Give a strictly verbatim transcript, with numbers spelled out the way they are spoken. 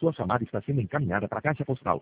Sua chamada está sendo encaminhada para a caixa postal